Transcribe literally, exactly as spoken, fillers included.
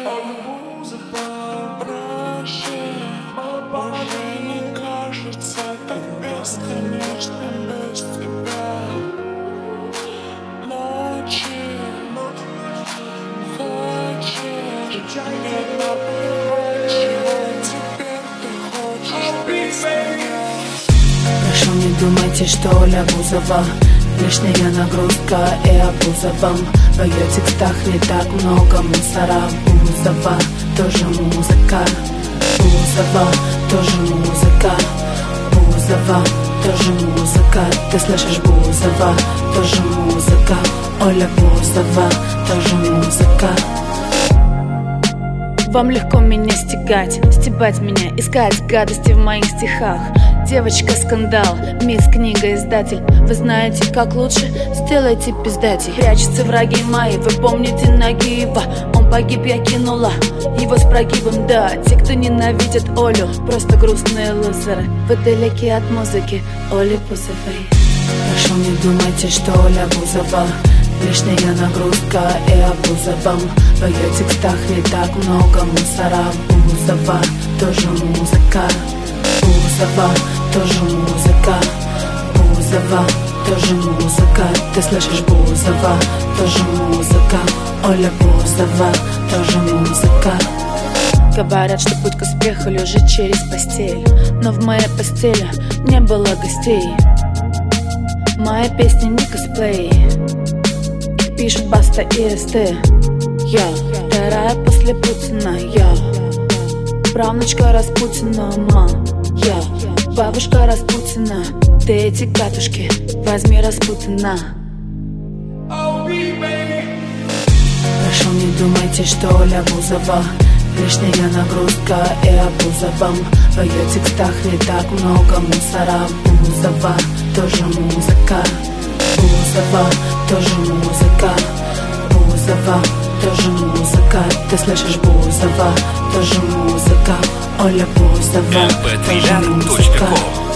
Уже не кажется так бесконечно без тебя. Ночи хочешь, либо чего теперь ты хочешь без меня. Прошу, не думайте, что Оля Бузова лишняя нагрузка и обуза вам. В ее текстах не так много мусора. Бузова тоже музыка. Бузова тоже музыка. Бузова тоже музыка. Ты слышишь, Бузова тоже музыка. Оля Бузова тоже музыка. Вам легко меня стягать, стебать меня, искать гадости в моих стихах. Девочка скандал, мисс книга издатель. Вы знаете, как лучше, сделайте пиздати. Прячутся враги мои, вы помните Нагиева. Он погиб, я кинула его с прогибом, да. Те, кто ненавидят Олю, просто грустные лузеры. Вы далеки от музыки, Оли Бузовой. Прошу, не думайте, что Оля Бузова лишняя нагрузка и обуза вам. В ее текстах не так много мусора. Бузова тоже музыка. Бузова тоже музыка. Бузова тоже музыка. Ты слышишь, Бузова тоже музыка. Оля Бузова тоже музыка. Говорят, что путь к успеху лежит через постель, но в моей постели не было гостей. Моя песня не косплей, пишут Баста и СТ. Я вторая после Путина. Я правнучка Распутина. Ма, я бабушка Распутина. Ты эти катушки возьми Распутина. Прошу, не думайте, что Оля Бузова лишняя нагрузка и обуза вам. В ее текстах не так много мусора. Бузова тоже музыка. Бузова тоже музыка. Бузова тоже музыка. Ты слышишь, Бузова тоже музыка. Оля Бузова тоже музыка.